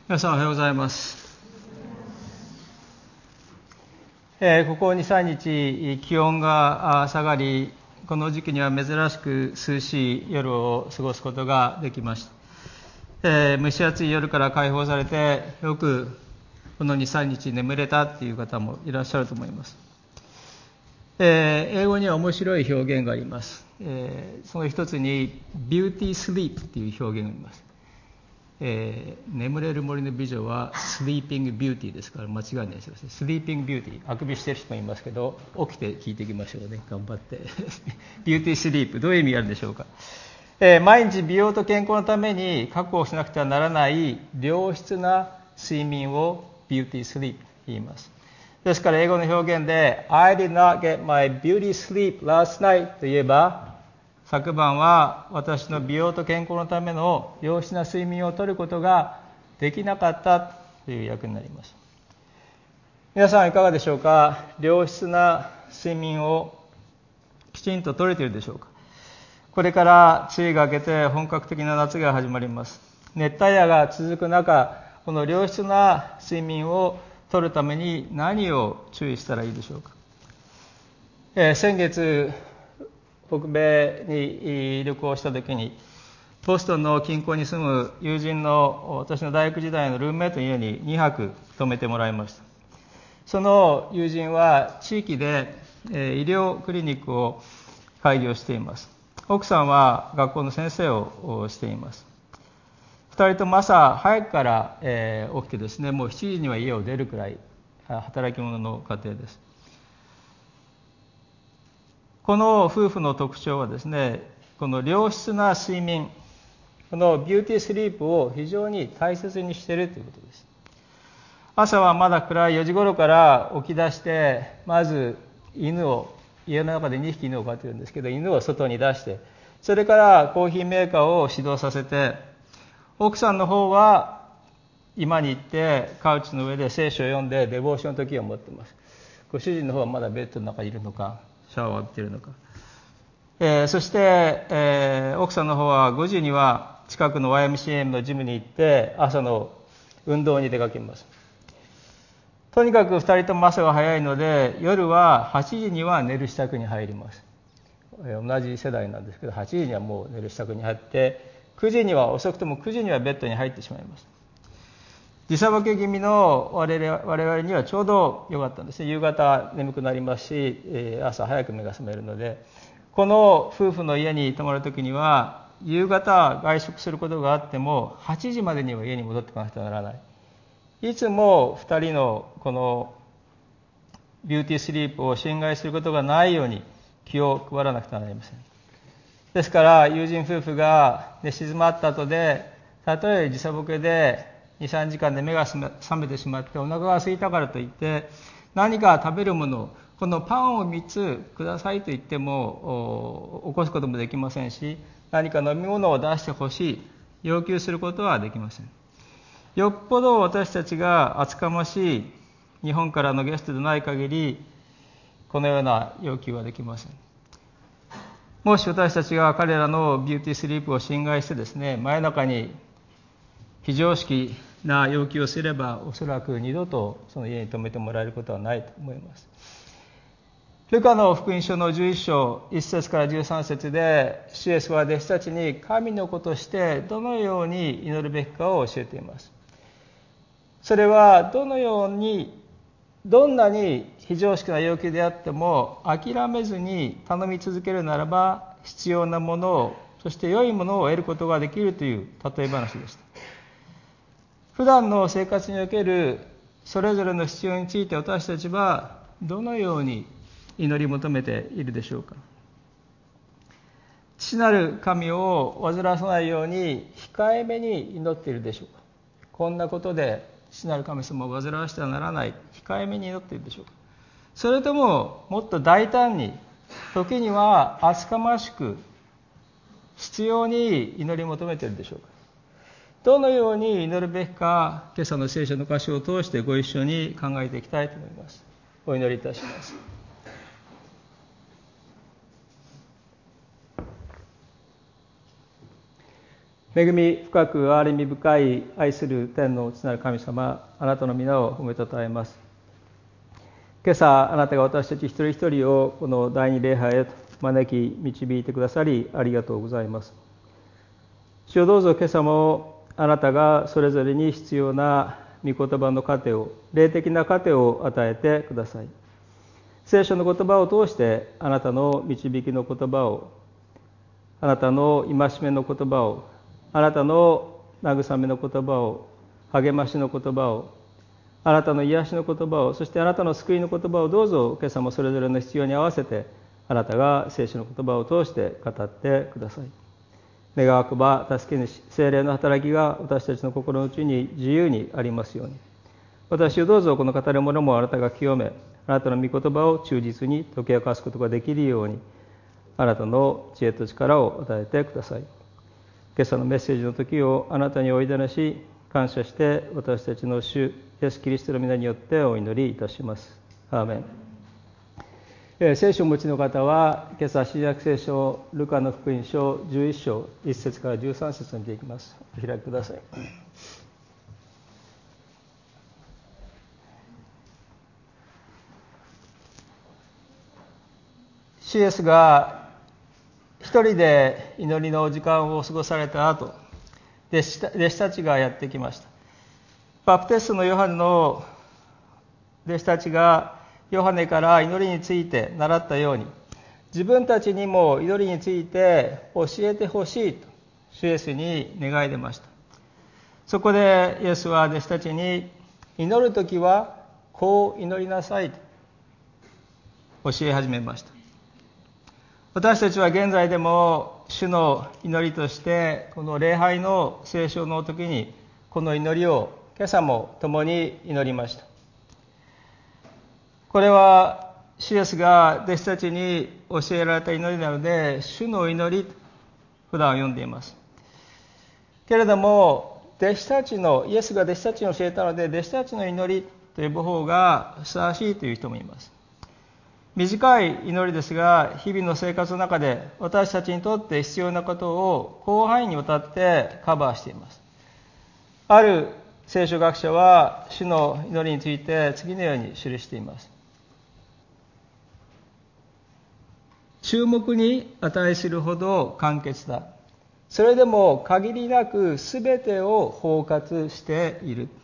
皆さんおはようございます。ここ 2,3 日気温が下がり、この時期には珍しく涼しい夜を過ごすことができました。蒸し暑い夜から解放されて、よくこの 2,3 日眠れたという方もいらっしゃると思います。英語には面白い表現があります。その一つにビューティースリープという表現があります。眠れる森の美女はスリーピングビューティーですから間違いないですよね。スリーピングビューティー、あくびしてる人もいますけど、起きて聞いていきましょうね。頑張ってビューティースリープ、どういう意味があるでしょうか。毎日美容と健康のために確保しなくてはならない良質な睡眠をビューティースリープと言います。ですから英語の表現で I did not get my beauty sleep last night と言えば、昨晩は私の美容と健康のための良質な睡眠をとることができなかったという訳になります。皆さんいかがでしょうか。良質な睡眠をきちんととれているでしょうか。これから梅雨が明けて本格的な夏が始まります。熱帯夜が続く中、この良質な睡眠をとるために何を注意したらいいでしょうか。先月北米に旅行した時に、ボストンの近郊に住む友人の私の大学時代のルームメイトの家に2泊泊めてもらいました。その友人は地域で医療クリニックを開業しています。奥さんは学校の先生をしています。2人とも朝早くから起きてですね、もう7時には家を出るくらい働き者の家庭です。この夫婦の特徴はですね、この良質な睡眠、このビューティースリープを非常に大切にしているということです。朝はまだ暗い4時頃から起き出して、まず犬を、家の中で2匹犬を飼っているんですけど、犬を外に出して、それからコーヒーメーカーを始動させて、奥さんの方は居間に行ってカウチの上で聖書を読んでデボーションの時を持っています。ご主人の方はまだベッドの中にいるのか、シャワーを浴びているのか。そして、奥さんの方は5時には近くの YMCA のジムに行って朝の運動に出かけます。とにかく2人とも朝が早いので、夜は8時には寝る支度に入ります。同じ世代なんですけど、8時にはもう寝る支度に入って、9時には遅くとも9時にはベッドに入ってしまいます。時差ボケ気味の我々にはちょうど良かったんですね。夕方眠くなりますし、朝早く目が覚めるので、この夫婦の家に泊まるときには、夕方外食することがあっても8時までには家に戻ってこなくてはならない。いつも2人のこのビューティースリープを侵害することがないように気を配らなくてはなりません。ですから友人夫婦が寝静まった後で、たとえ時差ボケで 2,3 時間で目が覚めてしまってお腹が空いたからといって何か食べるもの、このパンを3つくださいと言っても起こすこともできませんし、何か飲み物を出してほしい、要求することはできません。よっぽど私たちが厚かましい日本からのゲストでない限り、このような要求はできません。もし私たちが彼らのビューティースリープを侵害してですね、真夜中に非常識な要求をすれば、おそらく二度とその家に泊めてもらえることはないと思います。ルカの福音書の11章1節から13節で、主イエスは弟子たちに神の子としてどのように祈るべきかを教えています。それはどんなに非常識な要求であっても諦めずに頼み続けるならば、必要なものを、そして良いものを得ることができるという例え話でした。普段の生活におけるそれぞれの必要について、私たちはどのように祈り求めているでしょうか。父なる神を煩わさないように控えめに祈っているでしょうか。こんなことで父なる神様を煩わしてはならない、控えめに祈っているでしょうか。それとももっと大胆に、時には厚かましく、必要に祈り求めているでしょうか。どのように祈るべきか、今朝の聖書の箇所を通してご一緒に考えていきたいと思います。お祈りいたします。 恵み深く憐れみ深い愛する天の父なる神様、あなたの皆を褒めたたえます。今朝あなたが私たち一人一人をこの第二礼拝へと招き導いてくださりありがとうございます。主よ、どうぞ今朝もあなたがそれぞれに必要な御言葉の糧を、霊的な糧を与えてください。聖書の言葉を通してあなたの導きの言葉を、あなたの戒めの言葉を、あなたの慰めの言葉を、励ましの言葉を、あなたの癒しの言葉を、そしてあなたの救いの言葉をどうぞ今朝もそれぞれの必要に合わせてあなたが聖書の言葉を通して語ってください。願わくば助け主聖霊の働きが私たちの心の内に自由にありますように。私をどうぞこの語るものもあなたが清め、あなたの御言葉を忠実に解き明かすことができるように、あなたの知恵と力を与えてください。今朝のメッセージの時をあなたにおいでなし、感謝して私たちの主イエスキリストの皆によってお祈りいたします。アーメン。聖書をお持ちの方は今朝新約聖書ルカの福音書11章1節から13節に見ていきます。お開きください。主イエスが一人で祈りの時間を過ごされた後、弟子たちがやってきました。バプテストのヨハネの弟子たちがヨハネから祈りについて習ったように、自分たちにも祈りについて教えてほしいと主イエスに願い出ました。そこでイエスは弟子たちに、祈るときはこう祈りなさいと教え始めました。私たちは現在でも主の祈りとしてこの礼拝の聖書の時にこの祈りを今朝も共に祈りました。これは主イエスが弟子たちに教えられた祈りなので、主の祈りと普段読んでいます。けれどもイエスが弟子たちに教えたので、弟子たちの祈りと呼ぶ方がふさわしいという人もいます。短い祈りですが、日々の生活の中で私たちにとって必要なことを広範囲にわたってカバーしています。ある聖書学者は主の祈りについて次のように記しています。注目に値するほど簡潔だ。それでも限りなく全てを包括している。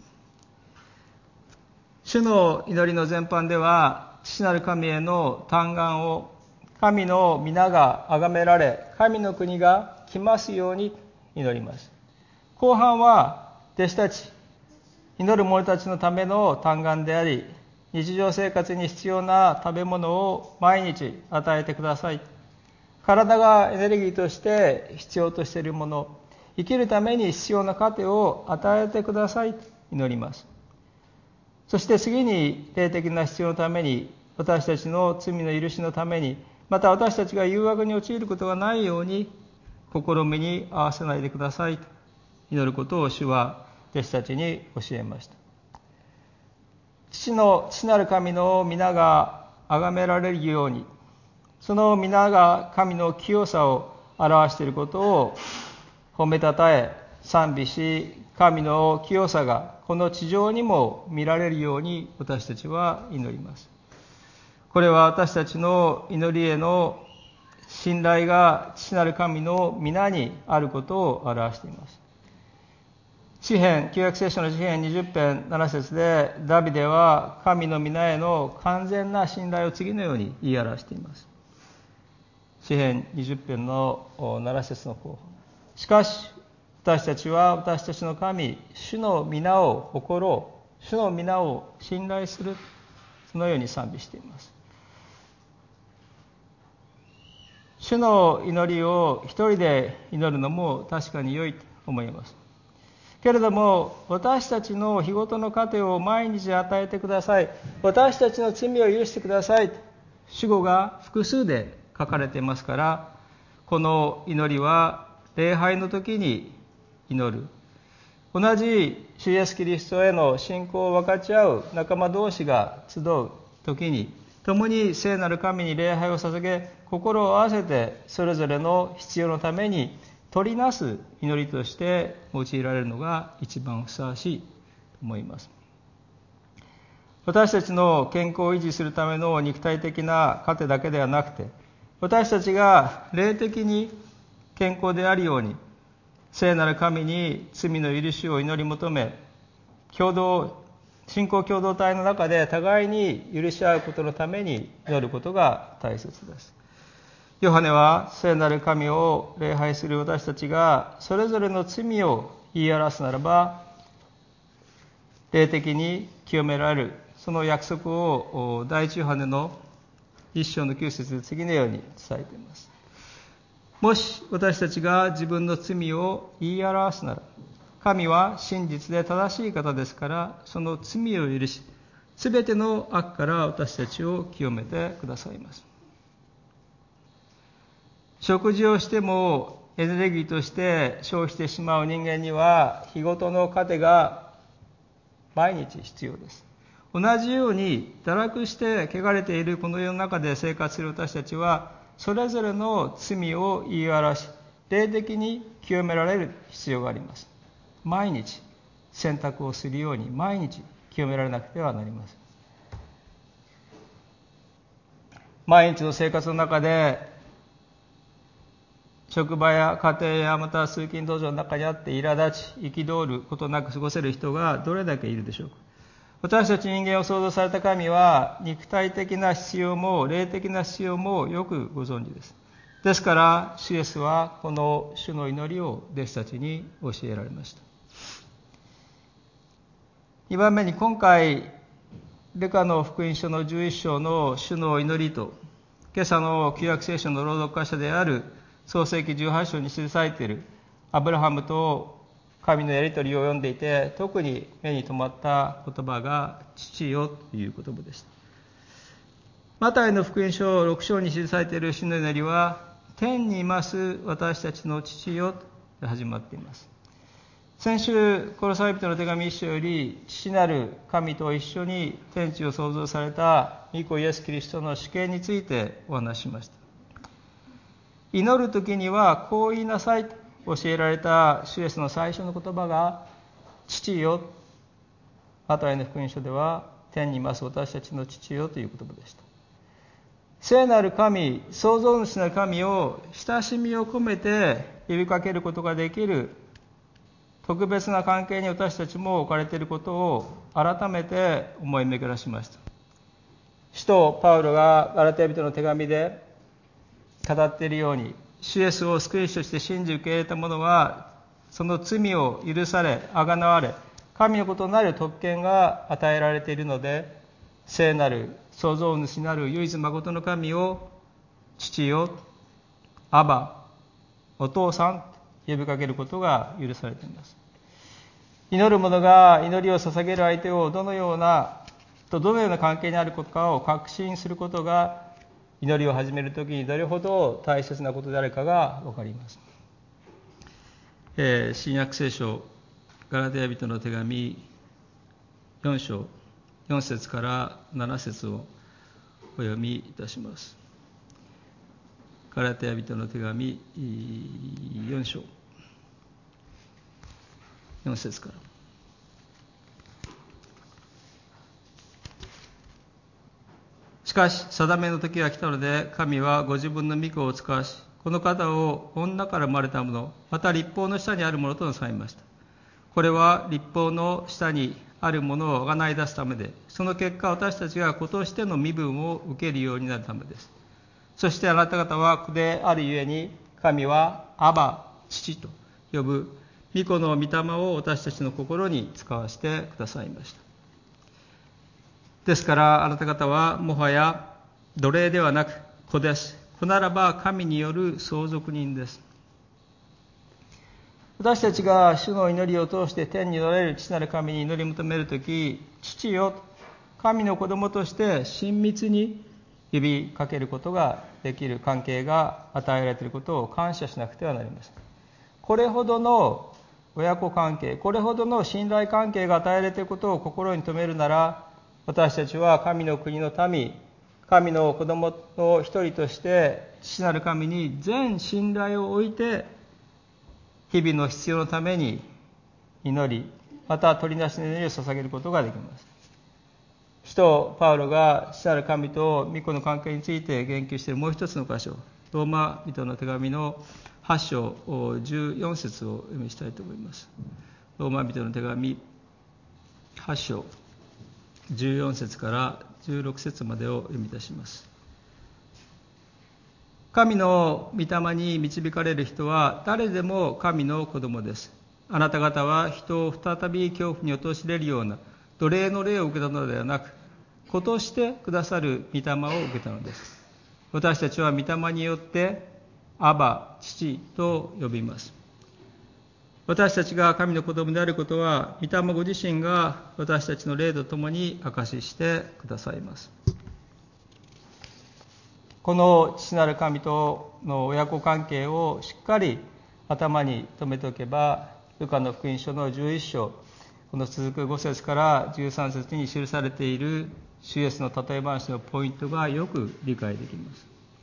主の祈りの全般では、父なる神への嘆願を、神の皆が崇められ、神の国が来ますように祈ります。後半は弟子たち、祈る者たちのための嘆願であり、日常生活に必要な食べ物を毎日与えてください。体がエネルギーとして必要としているもの、生きるために必要な糧を与えてくださいと祈ります。そして次に霊的な必要のために、私たちの罪の許しのために、また私たちが誘惑に陥ることがないように試みに合わせないでくださいと祈ることを主は弟子たちに教えました。父なる神の皆が崇められるように、その皆が神の清さを表していることを褒めたたえ賛美し、神の清さがこの地上にも見られるように私たちは祈ります。これは私たちの祈りへの信頼が父なる神の皆にあることを表しています。旧約聖書の詩編20編7節でダビデは神の皆への完全な信頼を次のように言い表しています。詩編20編の7節の後半。しかし私たちは私たちの神、主の皆を誇ろう、主の皆を信頼する、そのように賛美しています。主の祈りを一人で祈るのも確かに良いと思います。けれども私たちの日ごとの糧を毎日与えてください、私たちの罪を許してください、主語が複数で書かれていますから、この祈りは礼拝の時に祈る、同じ主イエスキリストへの信仰を分かち合う仲間同士が集う時に、共に聖なる神に礼拝を捧げ、心を合わせてそれぞれの必要のために取りなす祈りとして用いられるのが一番ふさわしいと思います。私たちの健康を維持するための肉体的な糧だけではなくて、私たちが霊的に健康であるように、聖なる神に罪の許しを祈り求め、信仰共同体の中で互いに許し合うことのために祈ることが大切です。ヨハネは聖なる神を礼拝する私たちがそれぞれの罪を言い表すならば、霊的に清められる、その約束を第一ヨハネの1章の9節で次のように伝えています。もし私たちが自分の罪を言い表すなら、神は真実で正しい方ですから、その罪を許し、すべての悪から私たちを清めてくださいます。食事をしてもエネルギーとして消費してしまう人間には、日ごとの糧が毎日必要です。同じように堕落して汚れているこの世の中で生活する私たちは、それぞれの罪を言い表し、霊的に清められる必要があります。毎日選択をするように、毎日清められなくてはなりません。毎日の生活の中で、職場や家庭やまた通勤道場の中にあって苛立ち、憤ることなく過ごせる人がどれだけいるでしょうか。私たち人間を創造された神は、肉体的な必要も霊的な必要もよくご存知です。ですから、主イエスはこの主の祈りを弟子たちに教えられました。2番目に、今回ルカの福音書の11章の主の祈りと、今朝の旧約聖書の朗読箇所である創世記18章に記されているアブラハムと神のやり取りを読んでいて、特に目に留まった言葉が父よという言葉でした。マタイの福音書6章に記されている主の祈りは、天にいます私たちの父よと始まっています。先週コロサイ人の手紙1章より、父なる神と一緒に天地を創造された御子イエス・キリストの主権についてお話ししました。祈るときにはこう言いなさいと教えられた主イエスの最初の言葉が父よ。マタイの福音書では天にいます私たちの父よという言葉でした。聖なる神、創造主なる神を親しみを込めて呼びかけることができる特別な関係に私たちも置かれていることを改めて思い巡らしました。使徒パウロがガラテヤ人の手紙で語っているように、主イエスを救い主として信じ受け入れた者は、その罪を許され、あがなわれ、神のことなる特権が与えられているので、聖なる創造主なる唯一誠の神を父よ、アバ、お父さんと呼びかけることが許されています。祈る者が祈りを捧げる相手をどのような関係にあることかを確信することが、祈りを始めるときにどれほど大切なことであるかが分かります。新約聖書ガラテヤ人の手紙4章4節から7節をお読みいたします。ガラテヤ人の手紙4章4節から。しかし定めの時が来たので、神はご自分の御子を使わし、この方を女から生まれたもの、また律法の下にあるものとなさいました。これは律法の下にあるものを贖い出すためで、その結果私たちが子としての身分を受けるようになるためです。そしてあなた方は子であるゆえに、神はアバ、父と呼ぶ御子の御霊を私たちの心に使わせてくださいました。ですからあなた方はもはや奴隷ではなく子です。子ならば神による相続人です。私たちが主の祈りを通して天におられる父なる神に祈り求めるとき、父よ、神の子供として親密に呼びかけることができる関係が与えられていることを感謝しなくてはなりません。これほどの親子関係、これほどの信頼関係が与えられていることを心に留めるなら、私たちは神の国の民、神の子供の一人として父なる神に全信頼を置いて日々の必要のために祈り、また取りなしの祈りを捧げることができます。使徒パウロが父なる神と御子の関係について言及しているもう一つの箇所、ローマ人の手紙の8章14節を読みしたいと思います。ローマ人の手紙8章14節から16節までを読み出します。神の御霊に導かれる人は誰でも神の子供です。あなた方は人を再び恐怖に陥れるような奴隷の霊を受けたのではなく、子としてくださる御霊を受けたのです。私たちは御霊によってアバ、父と呼びます。私たちが神の子供であることは、御霊ご自身が私たちの霊とともに証ししてくださいます。この父なる神との親子関係をしっかり頭に留めておけば、ルカの福音書の11章、この続く5節から13節に記されている主イエスの例え話のポイントがよく理解できます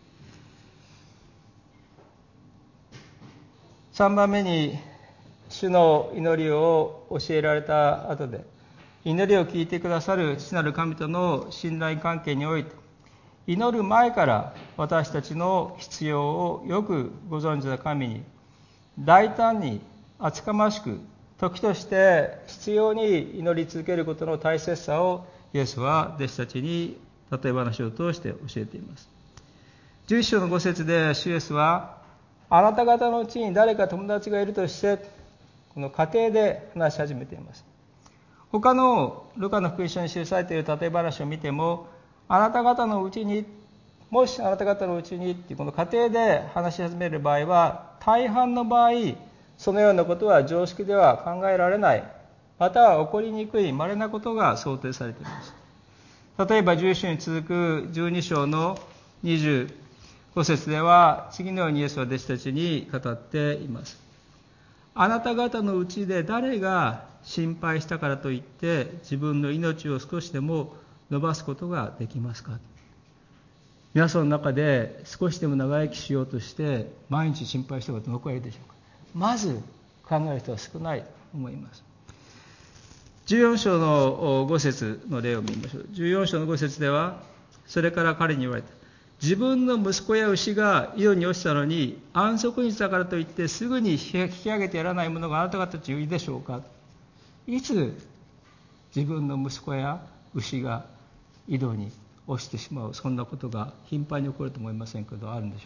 。3番目に、主の祈りを教えられた後で、祈りを聞いてくださる父なる神との信頼関係において、祈る前から私たちの必要をよくご存知の神に、大胆に厚かましく、時として必要に祈り続けることの大切さをイエスは弟子たちに例え話を通して教えています。11章の5節で主イエスは、あなた方のうちに誰か友達がいるとして、この家庭で話し始めています。他のルカの福音書に記されている例え話を見ても、あなた方のうちに、もしあなた方のうちにっていうこの家庭で話し始める場合は、大半の場合、そのようなことは常識では考えられない、または起こりにくい稀なことが想定されています。例えば11章に続く12章の25節では、次のようにイエスは弟子たちに語っています。あなた方のうちで誰が心配したからといって自分の命を少しでも伸ばすことができますか。皆さんの中で少しでも長生きしようとして毎日心配したことどのくらいいるでしょうか。まず考える人は少ないと思います。14章の5節の例を見ましょう。14章の5節では、それから彼に言われた。自分の息子や牛が井戸に落ちたのに、安息日だからといってすぐに引き上げてやらない者があなた方たちいるでしょうか。いつ自分の息子や牛が井戸に落ちてしまう、そんなことが頻繁に起こると思いませんけど、あるんでしょ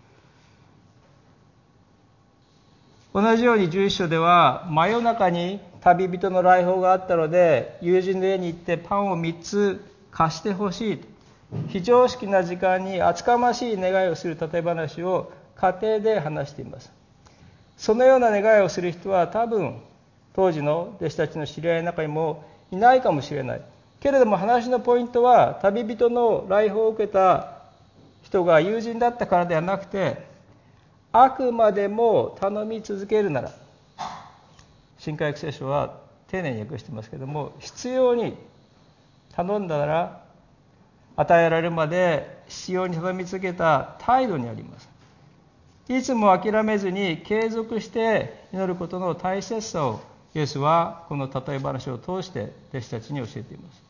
うか。同じように11章では、真夜中に旅人の来訪があったので、友人の家に行ってパンを3つ貸してほしいと、非常識な時間に厚かましい願いをする例え話を家庭で話しています。そのような願いをする人は多分当時の弟子たちの知り合いの中にもいないかもしれないけれども、話のポイントは旅人の来訪を受けた人が友人だったからではなくて、あくまでも頼み続けるなら、新海訳聖書は丁寧に訳してますけども、必要に頼んだなら与えられるまで必要に頼み続けた態度にあります。いつも諦めずに継続して祈ることの大切さをイエスはこの例え話を通して弟子たちに教えています。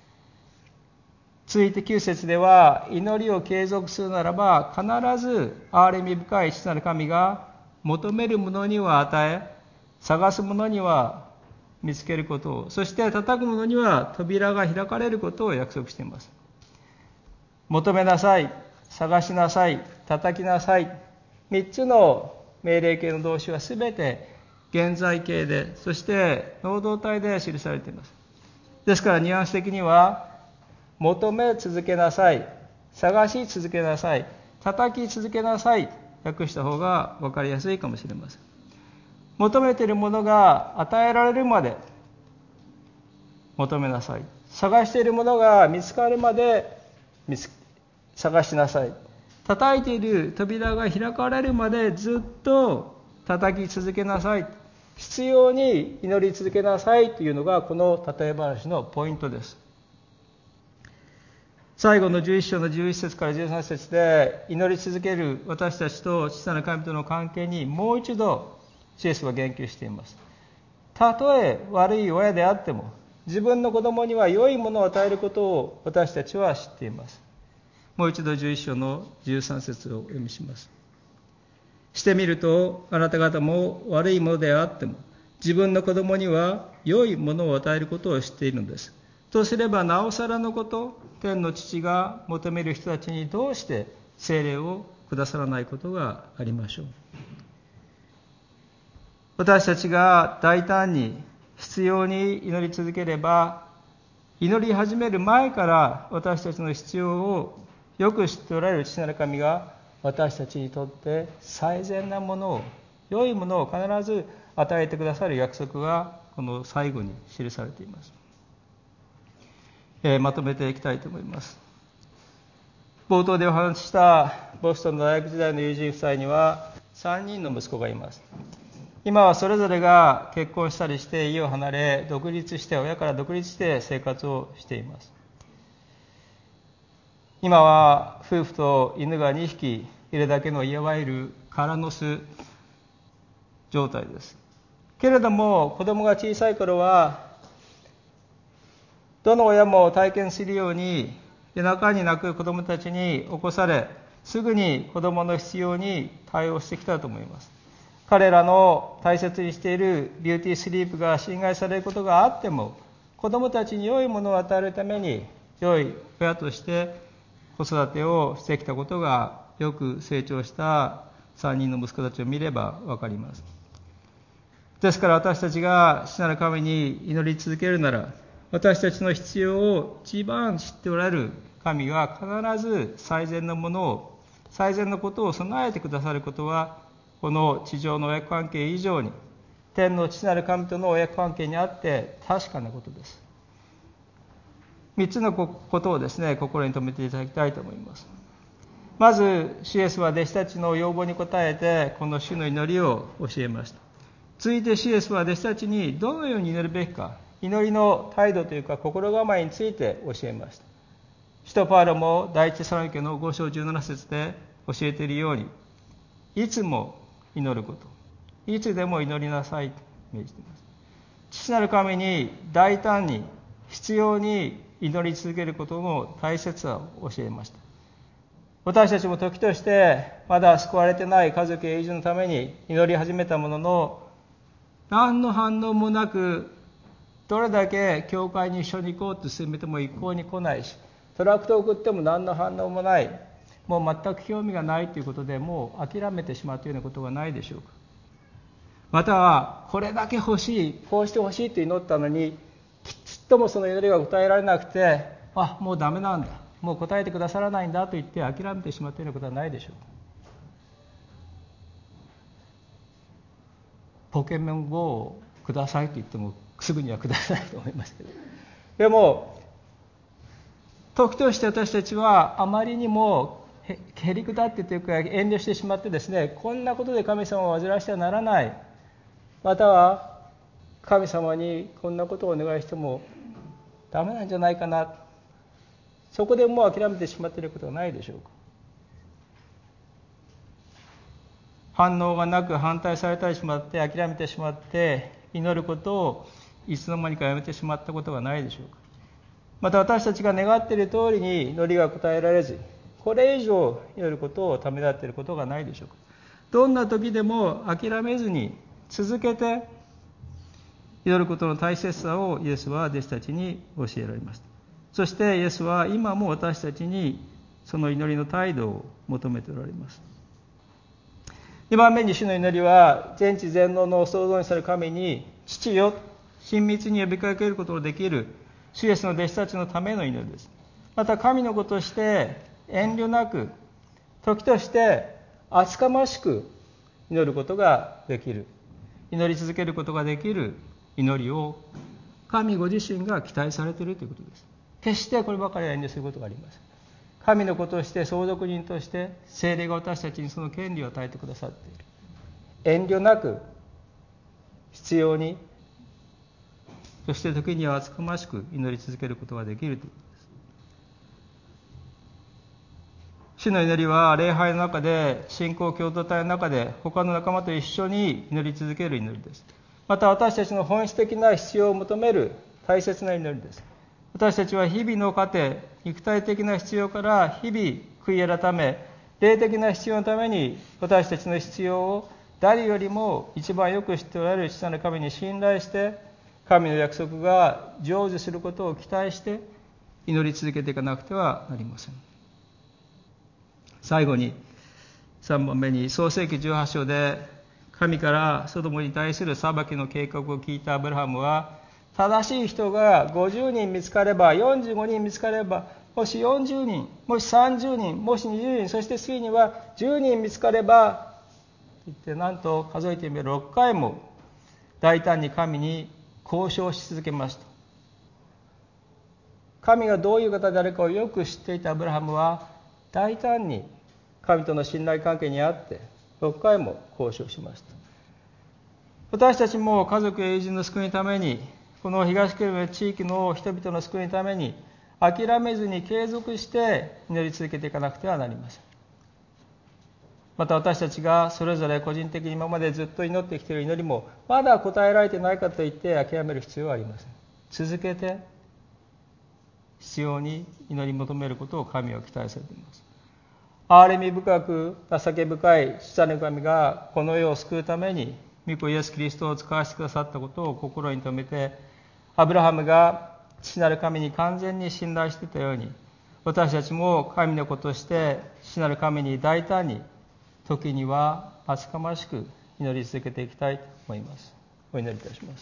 続いて9節では、祈りを継続するならば必ず憐れみ深い父なる神が求める者には与え、探す者には見つけることを、そして叩く者には扉が開かれることを約束しています。求めなさい、探しなさい、叩きなさい、3つの命令形の動詞はすべて現在形で、そして能動体で記されています。ですからニュアンス的には、求め続けなさい、探し続けなさい、叩き続けなさい、訳した方が分かりやすいかもしれません。求めているものが与えられるまで求めなさい。探しているものが見つかるまで探しなさい。叩いている扉が開かれるまでずっと叩き続けなさい。必要に祈り続けなさいというのがこの例え話のポイントです。最後の11章の11節から13節で、祈り続ける私たちと父なる神との関係にもう一度イエスは言及しています。たとえ悪い親であっても、自分の子供には良いものを与えることを私たちは知っています。もう一度11章の13節をお読みします。してみると、あなた方も悪いものであっても、自分の子供には良いものを与えることを知っているのです。とすればなおさらのこと、天の父が求める人たちにどうして聖霊をくださらないことがありましょう。私たちが大胆に必要に祈り続ければ、祈り始める前から私たちの必要をよく知っておられる父なる神が私たちにとって最善なものを、良いものを必ず与えてくださる約束がこの最後に記されています。まとめていきたいと思います。冒頭でお話ししたボストンの大学時代の友人夫妻には3人の息子がいます。今はそれぞれが結婚したりして家を離れ、独立して、親から独立して生活をしています。今は夫婦と犬が2匹いるだけのいわゆる空の巣状態です。けれども子供が小さい頃は、どの親も体験するように夜中に泣く子供たちに起こされ、すぐに子供の必要に対応してきたと思います。彼らの大切にしているビューティースリープが侵害されることがあっても、子供たちに良いものを与えるために良い親として子育てをしてきたことがよく成長した3人の息子たちを見れば分かります。ですから私たちが父なる神に祈り続けるなら、私たちの必要を一番知っておられる神が必ず最善のものを、最善のことを備えてくださることは、この地上の親子関係以上に天の父なる神との親子関係にあって確かなことです。3つのことをですね、心に留めていただきたいと思います。まず、主イエスは弟子たちの要望に応えてこの主の祈りを教えました。続いて主イエスは弟子たちにどのように祈るべきか、祈りの態度というか心構えについて教えました。使徒パウロも第一テサロニケの5章17節で教えているように、いつも祈ること、いつでも祈りなさいと命じています。父なる神に大胆に必要に祈り続けることの大切さを教えました。私たちも時としてまだ救われてない家族や友人のために祈り始めたものの、何の反応もなく、どれだけ教会に一緒に行こうと勧めても一向に来ないし、トラクトを送っても何の反応もない、もう全く興味がないということでもう諦めてしまうというようなことがないでしょうか。またはこれだけ欲しい、こうして欲しいと祈ったのにちっともその祈りが答えられなくて、もうダメなんだ、もう答えてくださらないんだと言って諦めてしまうというようなことはないでしょうか。ポケモン GO をくださいと言ってもすぐにはくださないと思いますけど、でも時として私たちはあまりにもへりくだってというか遠慮してしまってですね、こんなことで神様を煩わしてはならない、または神様にこんなことをお願いしてもダメなんじゃないかな、そこでもう諦めてしまっていることはないでしょうか。反応がなく反対されたりしまって諦めてしまって祈ることをいつの間にかやめてしまったことがないでしょうか。また私たちが願っている通りに祈りが応えられず、これ以上祈ることをためらっていることがないでしょうか。どんな時でも諦めずに続けて祈ることの大切さをイエスは弟子たちに教えられました。そしてイエスは今も私たちにその祈りの態度を求めておられます。2番目に主の祈りは全知全能の創造主なる神に父よ、親密に呼びかけることのできる主イエスの弟子たちのための祈りです。また神の子として遠慮なく、時として厚かましく祈ることができる、祈り続けることができる祈りを神ご自身が期待されているということです。決してこればかりは遠慮することがありません。神の子として相続人として聖霊が私たちにその権利を与えてくださっている。遠慮なく必要に、そして時には厚かましく祈り続けることができるということです。 主の祈りは礼拝の中で、信仰共同体の中で他の仲間と一緒に祈り続ける祈りです。また私たちの本質的な必要を求める大切な祈りです。私たちは日々の糧、肉体的な必要から日々悔い改め、霊的な必要のために私たちの必要を誰よりも一番よく知っておられる父なる神に信頼して、神の約束が成就することを期待して祈り続けていかなくてはなりません。最後に3番目に、創世記18章で神からソドムに対する裁きの計画を聞いたアブラハムは、正しい人が50人見つかれば、45人見つかれば、もし40人、もし30人、もし20人、そして次には10人見つかればと言って、なんと数えてみれば6回も大胆に神に交渉し続けました。神がどういう方であるかをよく知っていたアブラハムは、大胆に神との信頼関係にあって6回も交渉しました。私たちも家族や友人の救いのために、この東久留米地域の人々の救いのために諦めずに継続して祈り続けていかなくてはなりません。また私たちがそれぞれ個人的に今までずっと祈ってきている祈りもまだ答えられていないかといって諦める必要はありません。続けて必要に祈り求めることを神は期待されています。憐れみ深く情け深い父なる神がこの世を救うために御子イエスキリストを使わせてくださったことを心に留めて、アブラハムが父なる神に完全に信頼していたように、私たちも神の子として父なる神に大胆に、時には厚かましく祈り続けていきたいと思います。お祈りいたします。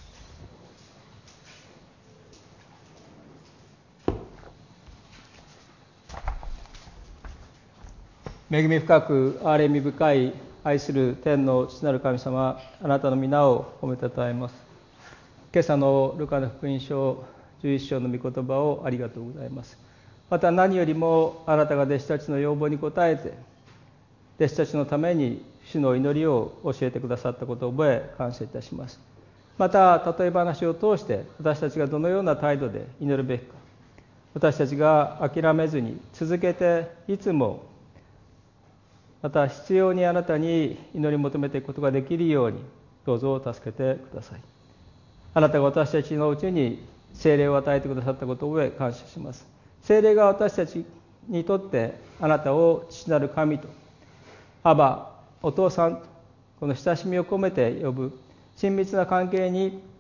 恵み深く憐れみ深い愛する天の父なる神様、あなたの皆を褒めたたえます。今朝のルカの福音書11章の御言葉をありがとうございます。また何よりもあなたが弟子たちの要望に応えて、弟子たちのために主の祈りを教えてくださったことを覚え感謝いたします。また例え話を通して私たちがどのような態度で祈るべきか、私たちが諦めずに続けていつもまた必要にあなたに祈り求めていくことができるようにどうぞ助けてください。あなたが私たちのうちに聖霊を与えてくださったことを覚え感謝します。聖霊が私たちにとってあなたを父なる神とアバ、お父さんとこの親しみを込めて呼ぶ親密な関係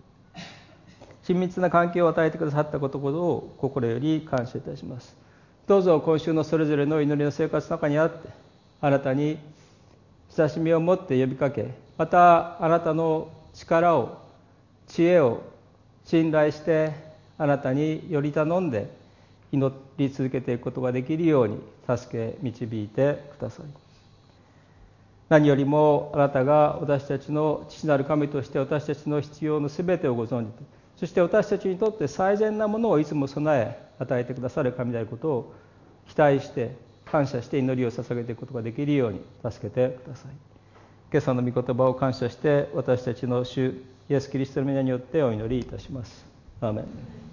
を与えてくださったことを心より感謝いたします。どうぞ今週のそれぞれの祈りの生活の中にあってあなたに親しみを持って呼びかけ、またあなたの力を知恵を信頼してあなたにより頼んで祈り続けていくことができるように助け導いてください。何よりもあなたが私たちの父なる神として私たちの必要のすべてをご存じて、そして私たちにとって最善なものをいつも備え与えてくださる神であることを期待して感謝して祈りを捧げていくことができるように助けてください。今朝の御言葉を感謝して私たちの主イエスキリストの皆によってお祈りいたします。アーメン。